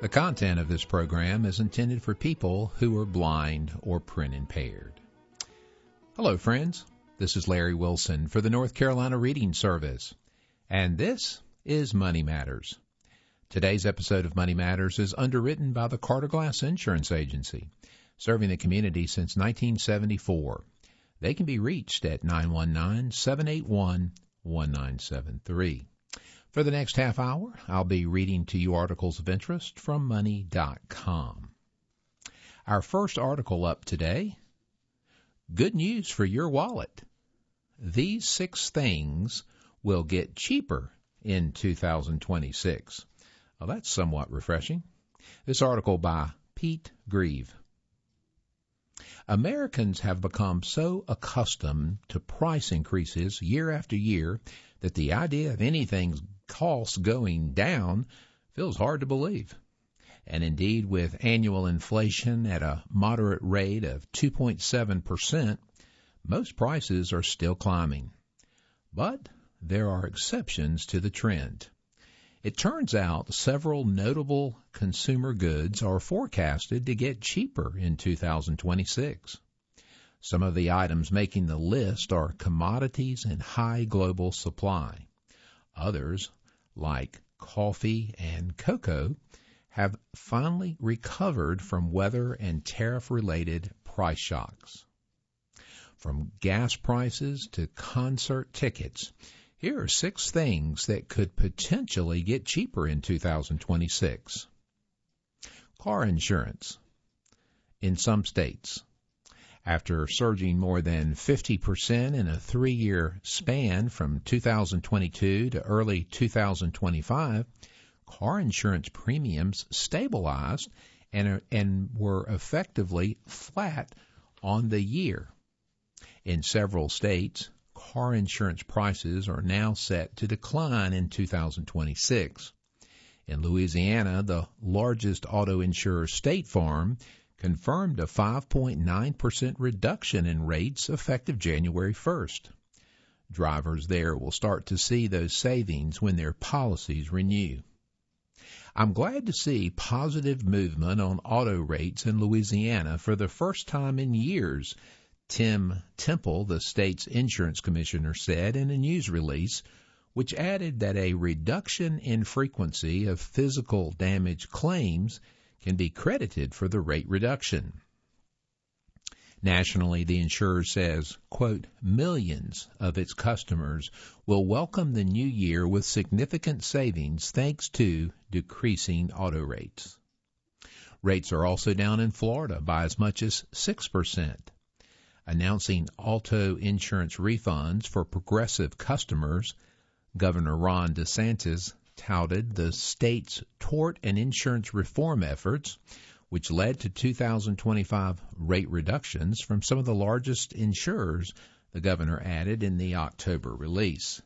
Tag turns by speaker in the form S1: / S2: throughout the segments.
S1: The content of this program is intended for people who are blind or print impaired. Hello, friends. This is Larry Wilson for the North Carolina Reading Service, and this is Money Matters. Today's episode of Money Matters is underwritten by the Carter Glass Insurance Agency, serving the community since 1974. They can be reached at 919-781-1973. For the next half hour, I'll be reading to you articles of interest from Money.com. Our first article up today, good news for your wallet. These 6 things will get cheaper in 2026. Well, that's somewhat refreshing. This article by Pete Grieve. Americans have become so accustomed to price increases year after year that the idea of anything's costs going down feels hard to believe. And indeed, with annual inflation at a moderate rate of 2.7%, most prices are still climbing. But there are exceptions to the trend. It turns out several notable consumer goods are forecasted to get cheaper in 2026. Some of the items making the list are commodities in high global supply. Others, like coffee and cocoa, have finally recovered from weather and tariff-related price shocks. From gas prices to concert tickets, here are 6 things that could potentially get cheaper in 2026. Car insurance in some states. After surging more than 50% in a 3-year span from 2022 to early 2025, car insurance premiums stabilized and were effectively flat on the year. In several states, car insurance prices are now set to decline in 2026. In Louisiana, the largest auto insurer, State Farm, confirmed a 5.9% reduction in rates effective January 1st. Drivers there will start to see those savings when their policies renew. I'm glad to see positive movement on auto rates in Louisiana for the first time in years, Tim Temple, the state's insurance commissioner, said in a news release, which added that a reduction in frequency of physical damage claims can be credited for the rate reduction. Nationally, the insurer says, quote, millions of its customers will welcome the new year with significant savings thanks to decreasing auto rates. Rates are also down in Florida by as much as 6%. Announcing auto insurance refunds for Progressive customers, Governor Ron DeSantis touted the state's tort and insurance reform efforts, which led to 2025 rate reductions from some of the largest insurers, the governor added in the October release.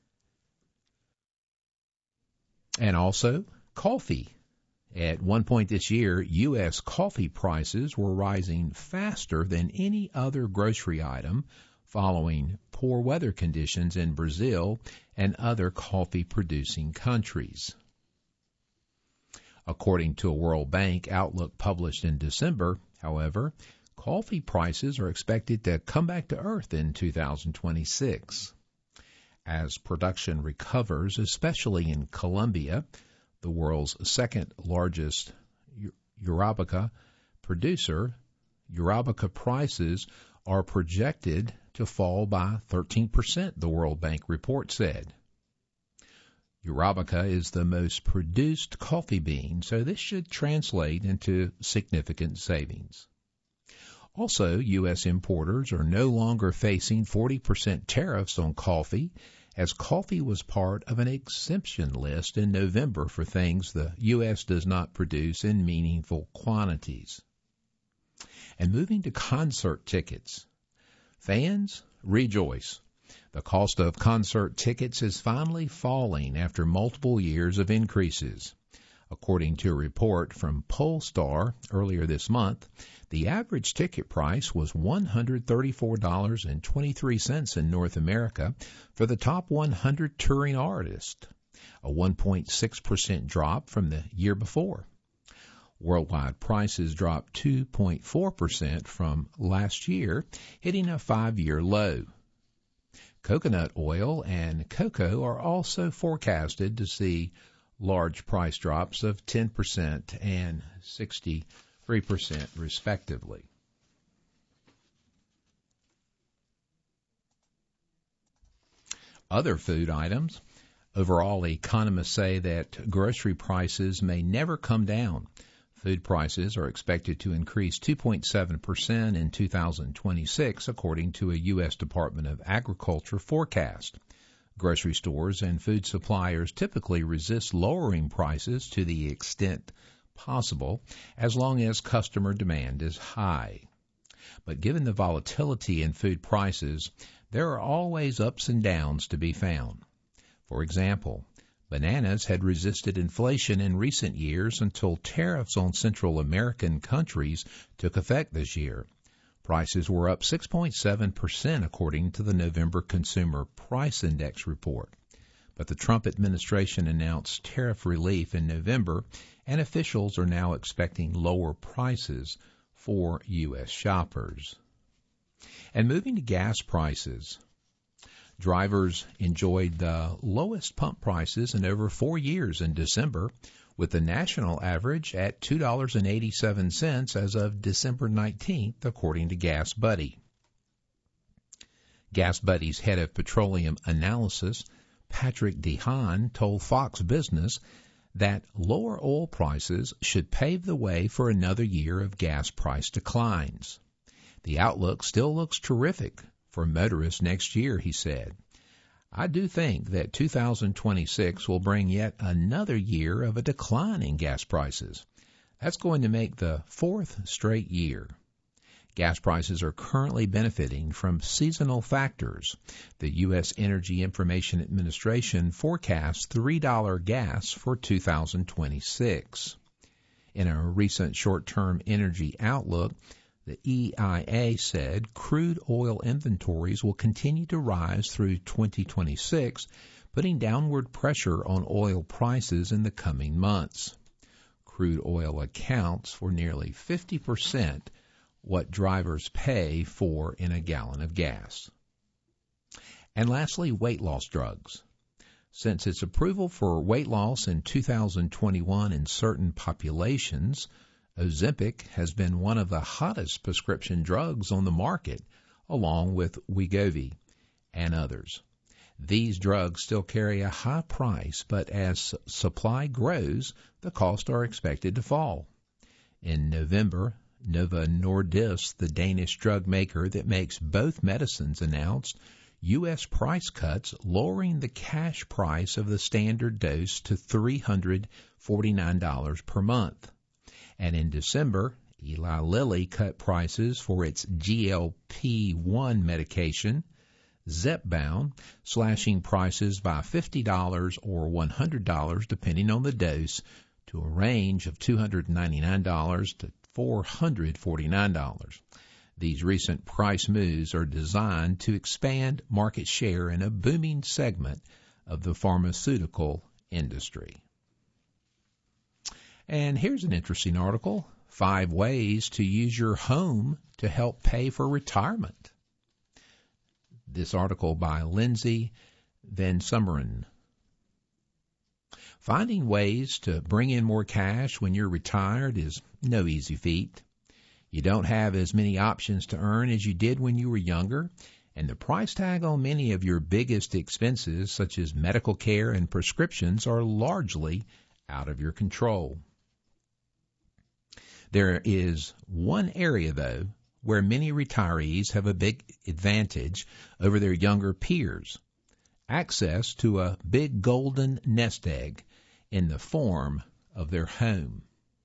S1: And also, coffee. At one point this year, U.S. coffee prices were rising faster than any other grocery item following poor weather conditions in Brazil and other coffee-producing countries. According to a World Bank outlook published in December, however, coffee prices are expected to come back to earth in 2026. As production recovers, especially in Colombia, the world's second largest Arabica producer, Arabica prices are projected to fall by 13%, the World Bank report said. Arabica is the most produced coffee bean, so this should translate into significant savings. Also, U.S. importers are no longer facing 40% tariffs on coffee, as coffee was part of an exemption list in November for things the U.S. does not produce in meaningful quantities. And moving to concert tickets. Fans, rejoice. The cost of concert tickets is finally falling after multiple years of increases. According to a report from Pollstar earlier this month, the average ticket price was $134.23 in North America for the top 100 touring artists, a 1.6% drop from the year before. Worldwide prices dropped 2.4% from last year, hitting a 5-year low. Coconut oil and cocoa are also forecasted to see large price drops of 10% and 63% respectively. Other food items. Overall, economists say that grocery prices may never come down. Food prices are expected to increase 2.7% in 2026, according to a U.S. Department of Agriculture forecast. Grocery stores and food suppliers typically resist lowering prices to the extent possible, as long as customer demand is high. But given the volatility in food prices, there are always ups and downs to be found. For example, bananas had resisted inflation in recent years until tariffs on Central American countries took effect this year. Prices were up 6.7% according to the November Consumer Price Index report. But the Trump administration announced tariff relief in November, and officials are now expecting lower prices for U.S. shoppers. And moving to gas prices. Drivers enjoyed the lowest pump prices in over 4 years in December, with the national average at $2.87 as of December 19th, according to Gas Buddy. Gas Buddy's head of petroleum analysis, Patrick DeHaan, told Fox Business that lower oil prices should pave the way for another year of gas price declines. The outlook still looks terrific for motorists next year, he said. I do think that 2026 will bring yet another year of a decline in gas prices. That's going to make the 4th straight year. Gas prices are currently benefiting from seasonal factors. The U.S. Energy Information Administration forecasts $3 gas for 2026. In a recent short-term energy outlook, the EIA said crude oil inventories will continue to rise through 2026, putting downward pressure on oil prices in the coming months. Crude oil accounts for nearly 50% what drivers pay for in a gallon of gas. And lastly, weight loss drugs. Since its approval for weight loss in 2021 in certain populations, Ozempic has been one of the hottest prescription drugs on the market, along with Wegovy and others. These drugs still carry a high price, but as supply grows, the costs are expected to fall. In November, Novo Nordisk, the Danish drug maker that makes both medicines, announced U.S. price cuts, lowering the cash price of the standard dose to $349 per month. And in December, Eli Lilly cut prices for its GLP-1 medication, Zepbound, slashing prices by $50 or $100 depending on the dose, to a range of $299 to $449. These recent price moves are designed to expand market share in a booming segment of the pharmaceutical industry. And here's an interesting article, 5 ways to use your home to help pay for retirement. This article by Lindsay Van Summeren. Finding ways to bring in more cash when you're retired is no easy feat. You don't have as many options to earn as you did when you were younger, and the price tag on many of your biggest expenses, such as medical care and prescriptions, are largely out of your control. There is one area, though, where many retirees have a big advantage over their younger peers: access to a big golden nest egg in the form of their home.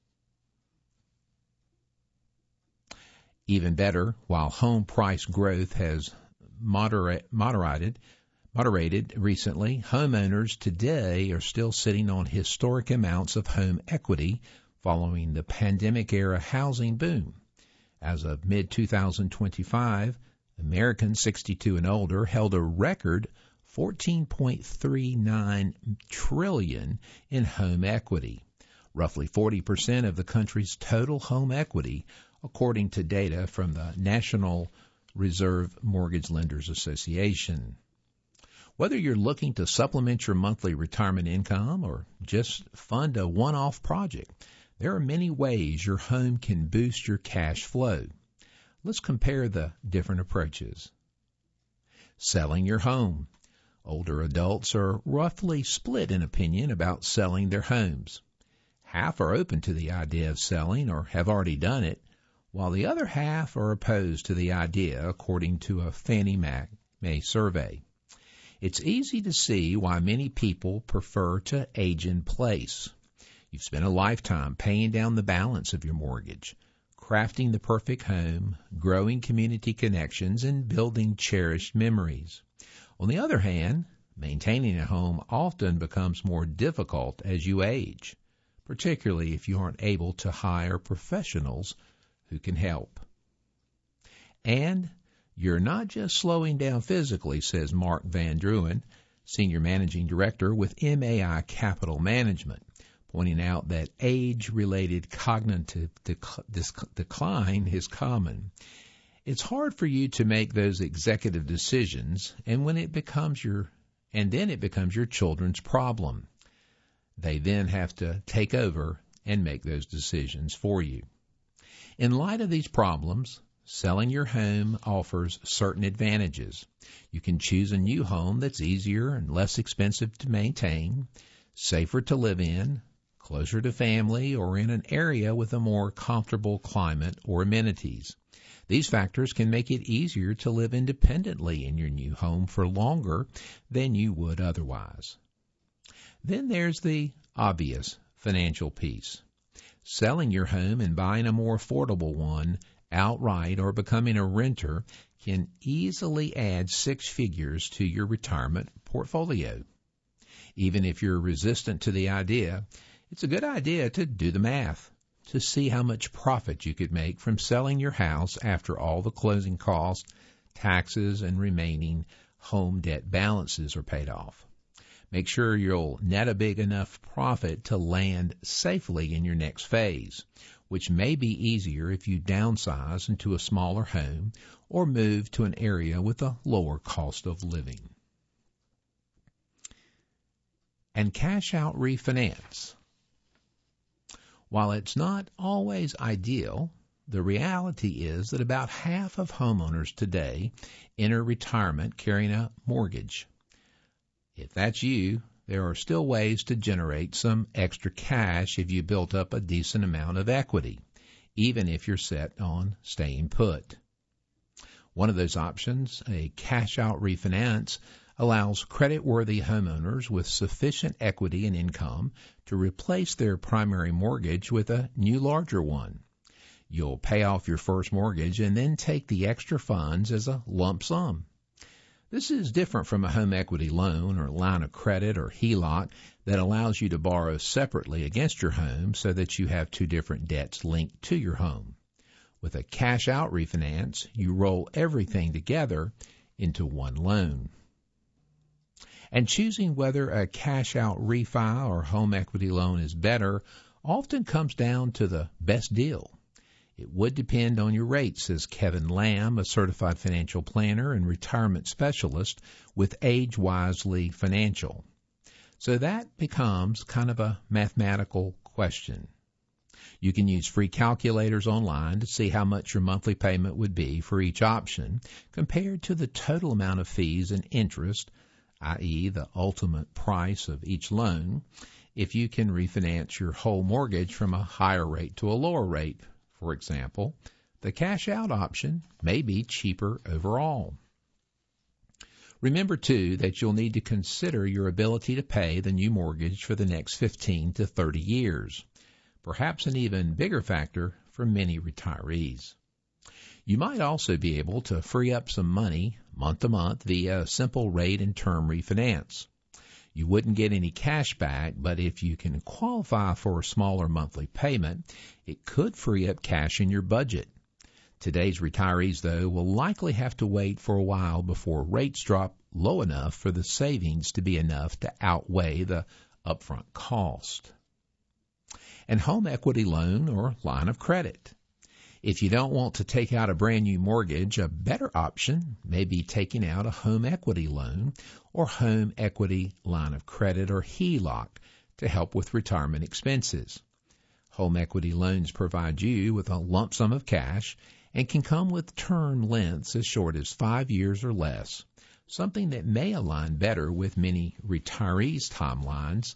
S1: Even better, while home price growth has moderated recently, homeowners today are still sitting on historic amounts of home equity following the pandemic-era housing boom. As of mid-2025, Americans 62 and older held a record $14.39 trillion in home equity, roughly 40% of the country's total home equity, according to data from the National Reserve Mortgage Lenders Association. Whether you're looking to supplement your monthly retirement income or just fund a one-off project, there are many ways your home can boost your cash flow. Let's compare the different approaches. Selling your home. Older adults are roughly split in opinion about selling their homes. Half are open to the idea of selling or have already done it, while the other half are opposed to the idea, according to a Fannie Mae survey. It's easy to see why many people prefer to age in place. You've spent a lifetime paying down the balance of your mortgage, crafting the perfect home, growing community connections, and building cherished memories. On the other hand, maintaining a home often becomes more difficult as you age, particularly if you aren't able to hire professionals who can help. And you're not just slowing down physically, says Mark Van Druin, Senior Managing Director with MAI Capital Management, pointing out that age-related cognitive decline is common. It's hard for you to make those executive decisions, and then it becomes your children's problem. They then have to take over and make those decisions for you. In light of these problems, selling your home offers certain advantages. You can choose a new home that's easier and less expensive to maintain, safer to live in, closer to family, or in an area with a more comfortable climate or amenities. These factors can make it easier to live independently in your new home for longer than you would otherwise. Then there's the obvious financial piece. Selling your home and buying a more affordable one outright or becoming a renter can easily add six figures to your retirement portfolio. Even if you're resistant to the idea, it's a good idea to do the math to see how much profit you could make from selling your house after all the closing costs, taxes, and remaining home debt balances are paid off. Make sure you'll net a big enough profit to land safely in your next phase, which may be easier if you downsize into a smaller home or move to an area with a lower cost of living. And cash out refinance. While it's not always ideal, the reality is that about half of homeowners today enter retirement carrying a mortgage. If that's you, there are still ways to generate some extra cash if you built up a decent amount of equity, even if you're set on staying put. One of those options, a cash-out refinance, allows credit-worthy homeowners with sufficient equity and income to replace their primary mortgage with a new larger one. You'll pay off your first mortgage and then take the extra funds as a lump sum. This is different from a home equity loan or line of credit or HELOC that allows you to borrow separately against your home so that you have two different debts linked to your home. With a cash-out refinance, you roll everything together into one loan. And choosing whether a cash-out refi or home equity loan is better often comes down to the best deal. It would depend on your rate, says Kevin Lamb, a certified financial planner and retirement specialist with Age Wisely Financial. So that becomes kind of a mathematical question. You can use free calculators online to see how much your monthly payment would be for each option compared to the total amount of fees and interest, i.e. the ultimate price of each loan, if you can refinance your whole mortgage from a higher rate to a lower rate. For example, the cash-out option may be cheaper overall. Remember, too, that you'll need to consider your ability to pay the new mortgage for the next 15 to 30 years, perhaps an even bigger factor for many retirees. You might also be able to free up some money month to month via a simple rate and term refinance. You wouldn't get any cash back, but if you can qualify for a smaller monthly payment, it could free up cash in your budget. Today's retirees, though, will likely have to wait for a while before rates drop low enough for the savings to be enough to outweigh the upfront cost. and home equity loan or line of credit. If you don't want to take out a brand new mortgage, a better option may be taking out a home equity loan or home equity line of credit or HELOC to help with retirement expenses. Home equity loans provide you with a lump sum of cash and can come with term lengths as short as 5 years or less, something that may align better with many retirees' timelines.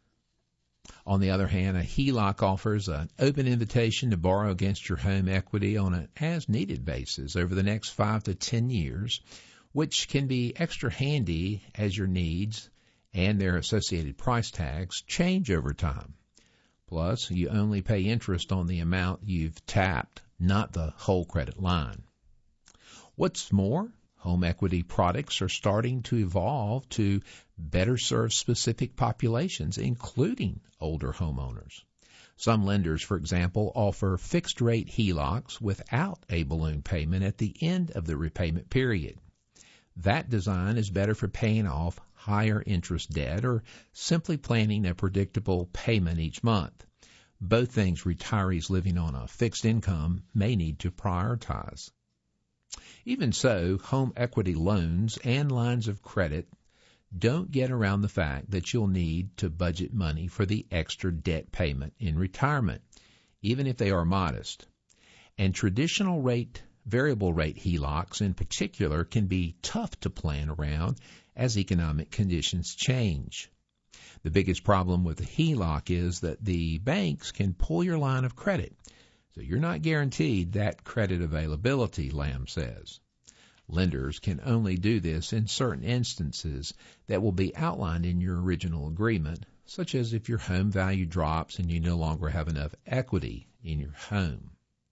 S1: On the other hand, a HELOC offers an open invitation to borrow against your home equity on an as-needed basis over the next 5 to 10 years, which can be extra handy as your needs and their associated price tags change over time. Plus, you only pay interest on the amount you've tapped, not the whole credit line. What's more, home equity products are starting to evolve to better serve specific populations, including older homeowners. Some lenders, for example, offer fixed-rate HELOCs without a balloon payment at the end of the repayment period. That design is better for paying off higher interest debt or simply planning a predictable payment each month, both things retirees living on a fixed income may need to prioritize. Even so, home equity loans and lines of credit don't get around the fact that you'll need to budget money for the extra debt payment in retirement, even if they are modest. And variable rate HELOCs in particular can be tough to plan around as economic conditions change. The biggest problem with the HELOC is that the banks can pull your line of credit, so you're not guaranteed that credit availability, Lamb says. Lenders can only do this in certain instances that will be outlined in your original agreement, such as if your home value drops and you no longer have enough equity in your home.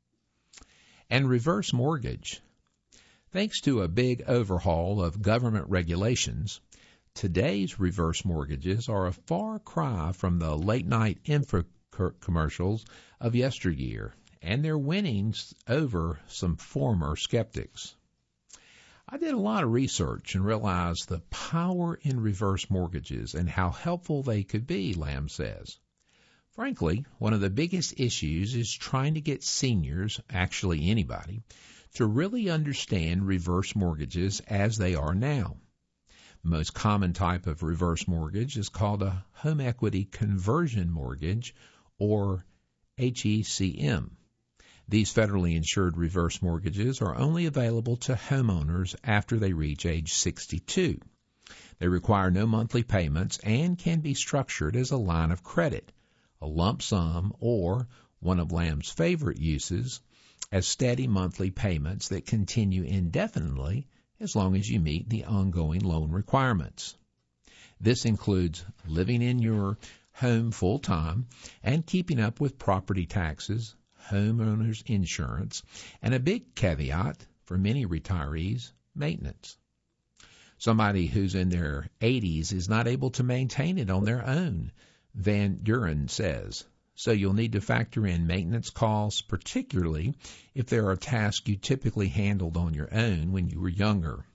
S1: And reverse mortgage. Thanks to a big overhaul of government regulations, today's reverse mortgages are a far cry from the late-night info commercials of yesteryear, and they're winning over some former skeptics. I did a lot of research and realized the power in reverse mortgages and how helpful they could be, Lamb says. Frankly, one of the biggest issues is trying to get seniors, actually anybody, to really understand reverse mortgages as they are now. The most common type of reverse mortgage is called a home equity conversion mortgage, or HECM. These federally insured reverse mortgages are only available to homeowners after they reach age 62. They require no monthly payments and can be structured as a line of credit, a lump sum, or, one of Lamb's favorite uses, as steady monthly payments that continue indefinitely as long as you meet the ongoing loan requirements. This includes living in your home full-time and keeping up with property taxes, homeowners insurance, and a big caveat for many retirees, maintenance. Somebody who's in their 80s is not able to maintain it on their own, Van Duren says. So you'll need to factor in maintenance costs, particularly if there are tasks you typically handled on your own when you were younger.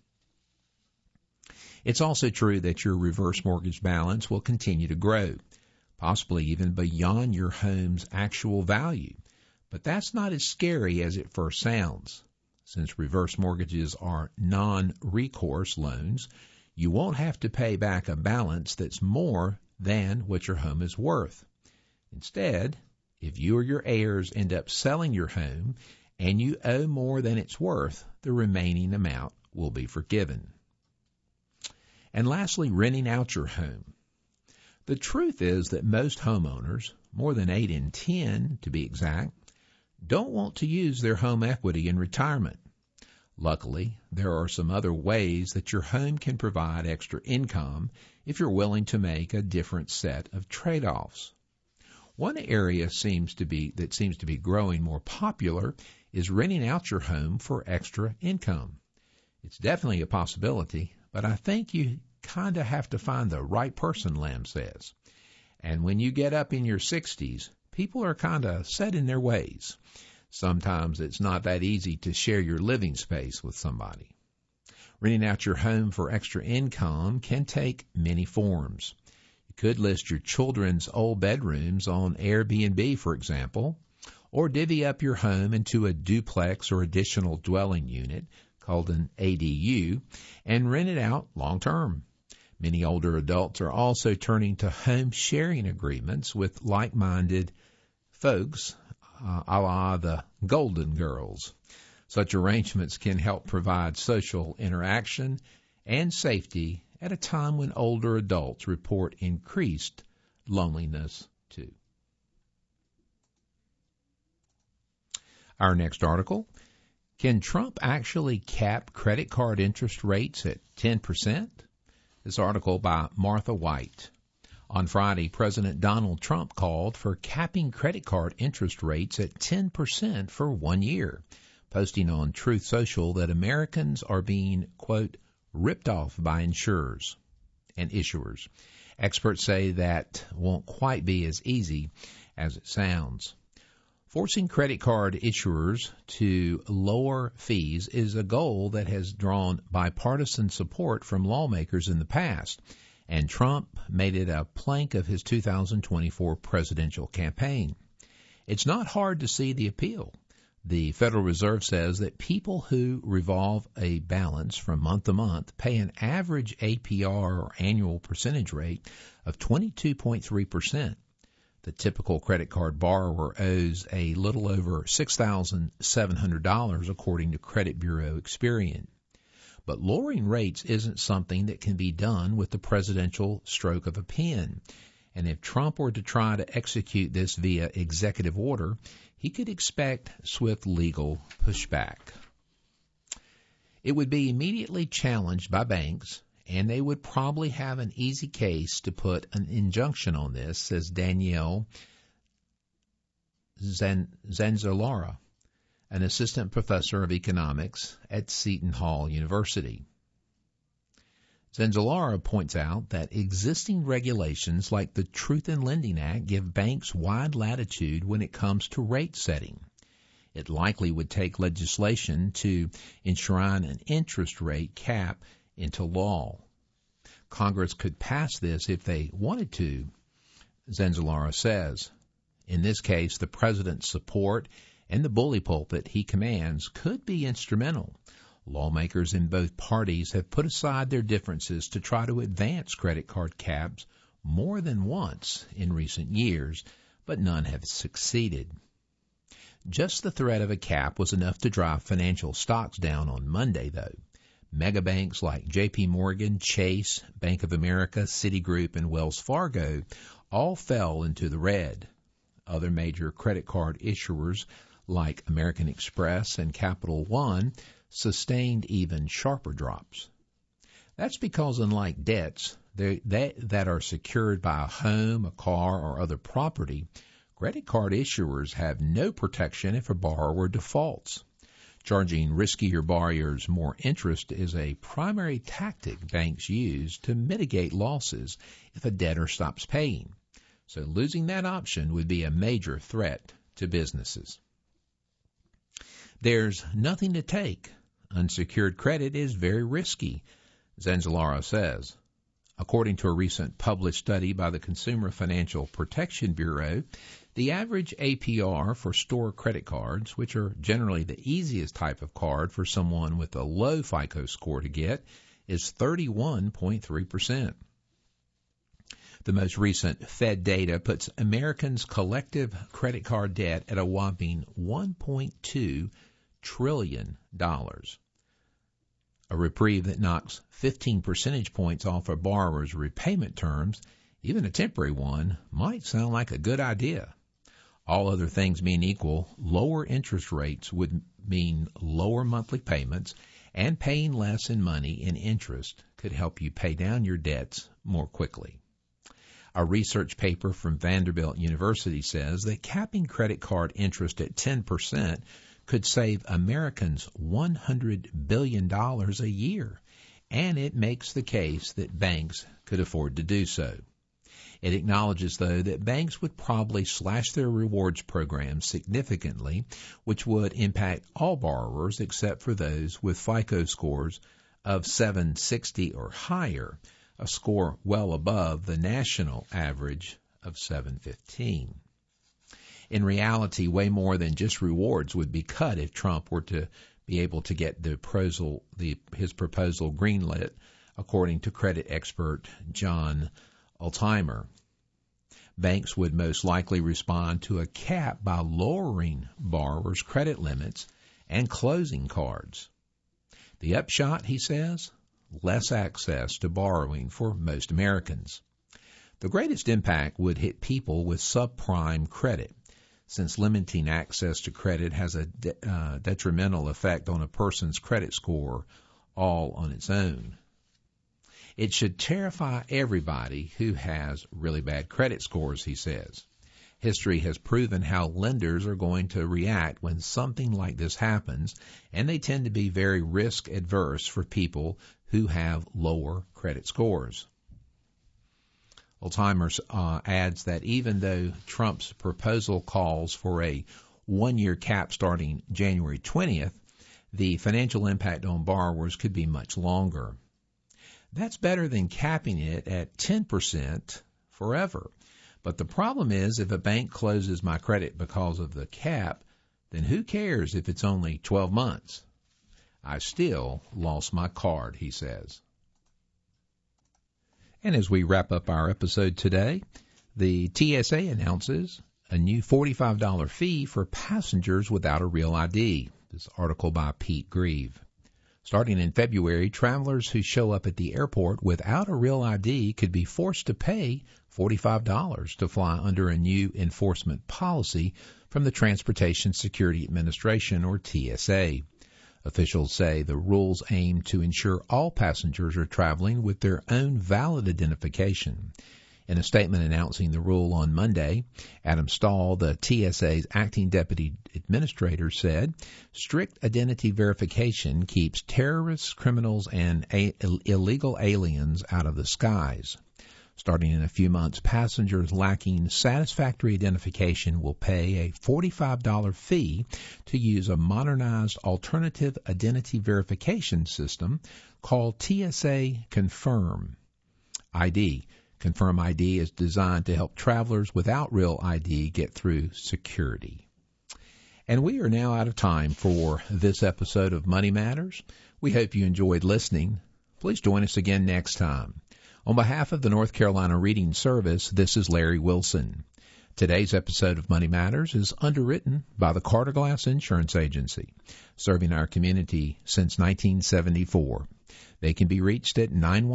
S1: It's also true that your reverse mortgage balance will continue to grow, possibly even beyond your home's actual value. But that's not as scary as it first sounds. Since reverse mortgages are non-recourse loans, you won't have to pay back a balance that's more than what your home is worth. Instead, if you or your heirs end up selling your home and you owe more than it's worth, the remaining amount will be forgiven. And lastly, renting out your home. The truth is that most homeowners, more than 8 in 10 to be exact, don't want to use their home equity in retirement. Luckily, there are some other ways that your home can provide extra income if you're willing to make a different set of trade-offs. One area that seems to be growing more popular is renting out your home for extra income. It's definitely a possibility, but I think you kind of have to find the right person, Lamb says. And when you get up in your 60s, people are kind of set in their ways. Sometimes it's not that easy to share your living space with somebody. Renting out your home for extra income can take many forms. You could list your children's old bedrooms on Airbnb, for example, or divvy up your home into a duplex or additional dwelling unit called an ADU and rent it out long term. Many older adults are also turning to home sharing agreements with like-minded folks, a la the Golden Girls. Such arrangements can help provide social interaction and safety at a time when older adults report increased loneliness too. Our next article, can Trump actually cap credit card interest rates at 10%? This article by Martha White. On Friday, President Donald Trump called for capping credit card interest rates at 10% for 1 year, posting on Truth Social that Americans are being, quote, ripped off by insurers and issuers. Experts say that won't quite be as easy as it sounds. Forcing credit card issuers to lower fees is a goal that has drawn bipartisan support from lawmakers in the past, and Trump made it a plank of his 2024 presidential campaign. It's not hard to see the appeal. The Federal Reserve says that people who revolve a balance from month to month pay an average APR or annual percentage rate of 22.3%. The typical credit card borrower owes a little over $6,700 according to Credit Bureau Experian. But lowering rates isn't something that can be done with the presidential stroke of a pen. And if Trump were to try to execute this via executive order, he could expect swift legal pushback. It would be immediately challenged by banks, and they would probably have an easy case to put an injunction on this, says Danielle Zanzalora, an assistant professor of economics at Seton Hall University. Zanzalora points out that existing regulations like the Truth in Lending Act give banks wide latitude when it comes to rate setting. It likely would take legislation to enshrine an interest rate cap into law. Congress could pass this if they wanted to, Zanzalora says. In this case, the president's support and the bully pulpit he commands could be instrumental. Lawmakers in both parties have put aside their differences to try to advance credit card caps more than once in recent years, but none have succeeded. Just the threat of a cap was enough to drive financial stocks down on Monday, though. Mega banks like J.P. Morgan, Chase, Bank of America, Citigroup, and Wells Fargo all fell into the red. Other major credit card issuers like American Express and Capital One sustained even sharper drops. That's because unlike debts that are secured by a home, a car, or other property, credit card issuers have no protection if a borrower defaults. Charging riskier borrowers more interest is a primary tactic banks use to mitigate losses if a debtor stops paying. So losing that option would be a major threat to businesses. There's nothing to take. Unsecured credit is very risky, Zanzalora says. According to a recent published study by the Consumer Financial Protection Bureau, the average APR for store credit cards, which are generally the easiest type of card for someone with a low FICO score to get, is 31.3%. The most recent Fed data puts Americans' collective credit card debt at a whopping $1.2 trillion. A reprieve that knocks 15 percentage points off a borrower's repayment terms, even a temporary one, might sound like a good idea. All other things being equal, lower interest rates would mean lower monthly payments, and paying less in money in interest could help you pay down your debts more quickly. A research paper from Vanderbilt University says that capping credit card interest at 10% could save Americans $100 billion a year, and it makes the case that banks could afford to do so. It acknowledges, though, that banks would probably slash their rewards programs significantly, which would impact all borrowers except for those with FICO scores of 760 or higher, a score well above the national average of 715. In reality, way more than just rewards would be cut if Trump were to be able to get his proposal greenlit, according to credit expert John Altimer. Banks would most likely respond to a cap by lowering borrowers' credit limits and closing cards. The upshot, he says, less access to borrowing for most Americans. The greatest impact would hit people with subprime credit, since limiting access to credit has a detrimental effect on a person's credit score all on its own. It should terrify everybody who has really bad credit scores, he says. History has proven how lenders are going to react when something like this happens, and they tend to be very risk adverse for people who have lower credit scores. Altimer adds that even though Trump's proposal calls for a one-year cap starting January 20th, the financial impact on borrowers could be much longer. That's better than capping it at 10% forever. But the problem is, if a bank closes my credit because of the cap, then who cares if it's only 12 months? I still lost my card, he says. And as we wrap up our episode today, the TSA announces a new $45 fee for passengers without a real ID. This article by Pete Grieve. Starting in February, travelers who show up at the airport without a real ID could be forced to pay $45 to fly under a new enforcement policy from the Transportation Security Administration, or TSA. Officials say the rules aim to ensure all passengers are traveling with their own valid identification. In a statement announcing the rule on Monday, Adam Stahl, the TSA's acting deputy administrator, said, "Strict identity verification keeps terrorists, criminals, and illegal aliens out of the skies. Starting in a few months, passengers lacking satisfactory identification will pay a $45 fee to use a modernized alternative identity verification system called TSA Confirm ID. Confirm ID is designed to help travelers without real ID get through security." And we are now out of time for this episode of Money Matters. We hope you enjoyed listening. Please join us again next time. On behalf of the North Carolina Reading Service, this is Larry Wilson. Today's episode of Money Matters is underwritten by the Carter Glass Insurance Agency, serving our community since 1974. They can be reached at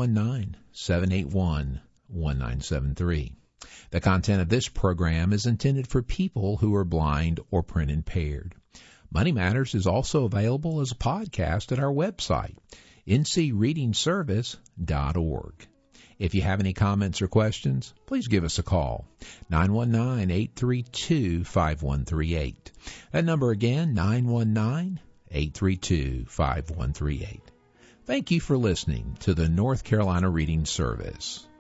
S1: 919-781-1973. The content of this program is intended for people who are blind or print impaired. Money Matters is also available as a podcast at our website, ncreadingservice.org. If you have any comments or questions, please give us a call, 919-832-5138. That number again, 919-832-5138. Thank you for listening to the North Carolina Reading Service.